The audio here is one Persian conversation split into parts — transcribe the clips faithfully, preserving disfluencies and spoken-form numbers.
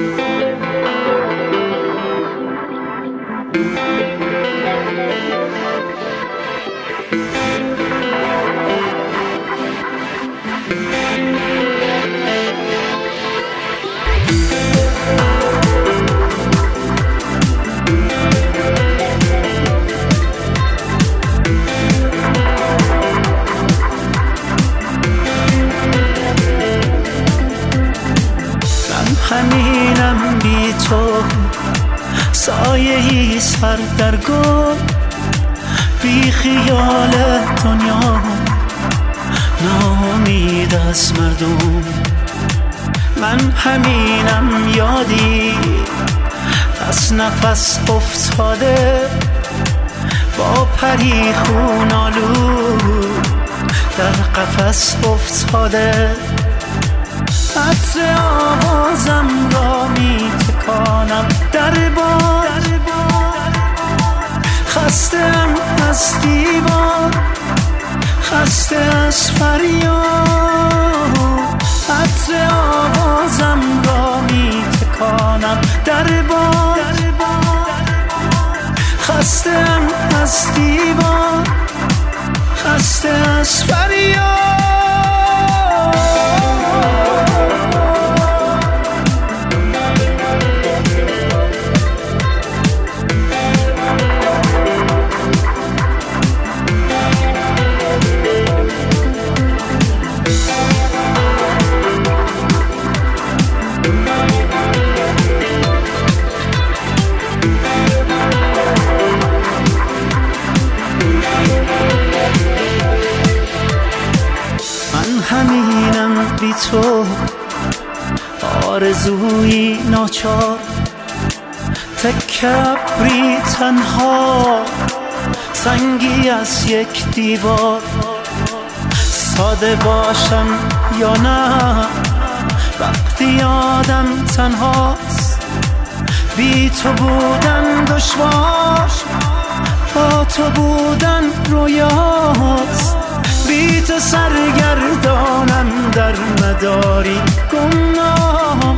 همینم بی تو سایه‌ای سر در گل، بی خیال دنیا ناامید از مردم. من همینم یادی از نفس افتاده، با پری خون آلود در قفس افتاده. عطر آوازم را می تکانم در باد، خسته‌ام از دیوار، خسته از فریاد. عطر آوازم را می تکانم در باد، خسته‌ام از دیوار، خسته از فریاد. همینم بی تو آرزوی ناچار، تکه ابری تنها، سنگی از یک دیوار. ساده باشم یا نه وقتی آدم تنهاست، بی تو بودن دشوار، با تو بودن رویاست. بی تو سرگردانم در مداری گمنام،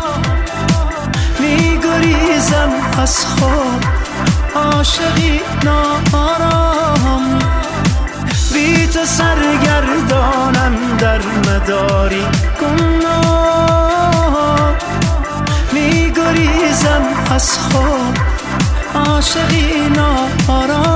می گریزم از خود عاشقی ناآرام. بی تو سرگردانم در مداری گمنام، می گریزم از خود عاشقی ناآرام.